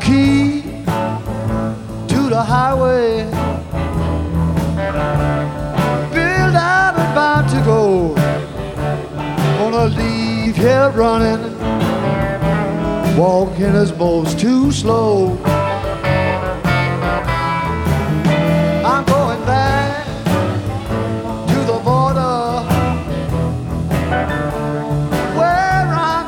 key to the highway. Bill, I'm about to go. Gonna leave here running. Walking is most too slow.